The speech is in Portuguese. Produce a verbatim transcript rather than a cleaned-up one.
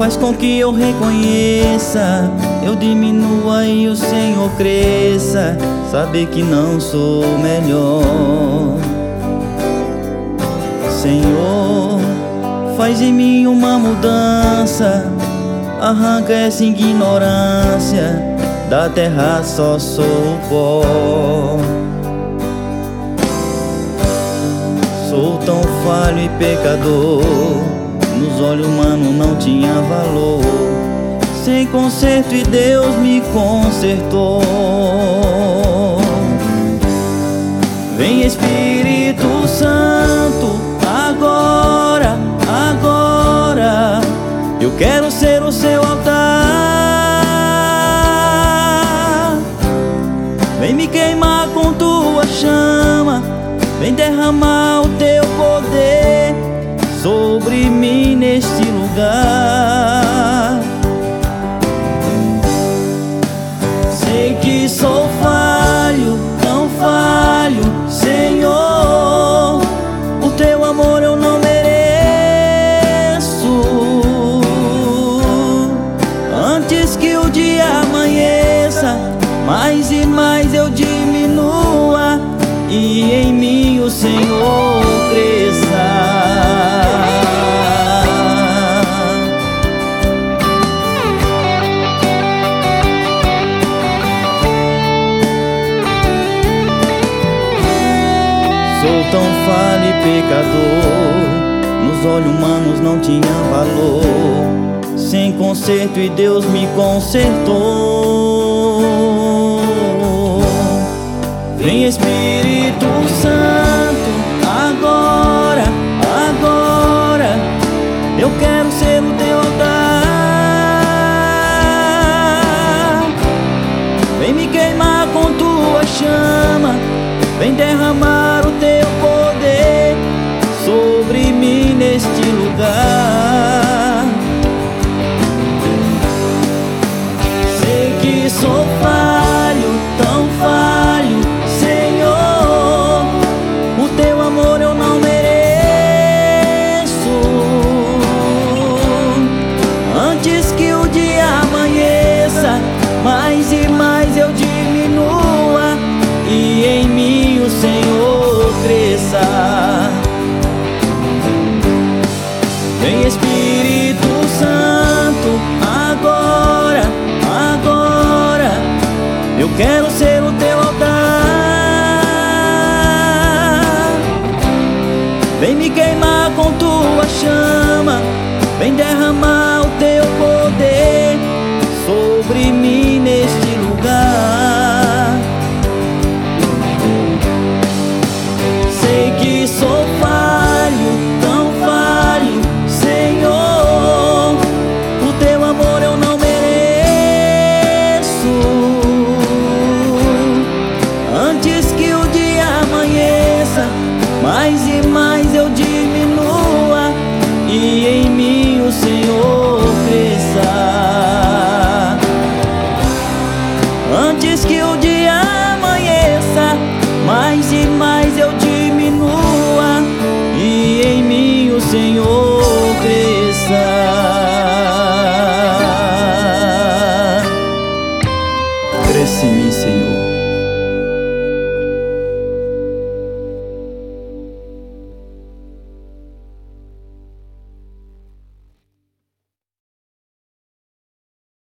faz com que eu reconheça, eu diminua e o Senhor cresça. Saber que não sou melhor. Senhor, faz em mim uma mudança, arranca essa ignorância, da terra só sou o pó. Sou tão falho e pecador, nos olhos humanos não tinha valor. Sem conserto e Deus me consertou. Vem Espírito Santo, agora, agora, eu quero ser o seu altar. Vem me queimar com tua chama, vem derramar o teu poder sobre mim neste lugar. Sei que sou falho, tão falho, Senhor, o teu amor eu não mereço. Antes que o dia amanheça, mais e mais eu diminua e em mim o Senhor cresça. Sou tão falho e pecador, nos olhos humanos não tinha valor. Sem conserto e Deus me consertou. Vem Espírito Santo, agora, agora, eu quero ser o teu altar. Vem me queimar com tua chama, vem derramar o teu poder sobre mim neste lugar. Sei que sou falho, tão falho, Senhor, o teu amor eu não mereço. Antes que o dia amanheça, mais e mais eu diminua e em mim o Senhor cresça. Vem Espírito Santo, agora, agora, eu quero ser o teu altar. Vem me queimar com tua chama, vem derramar o teu poder sobre mim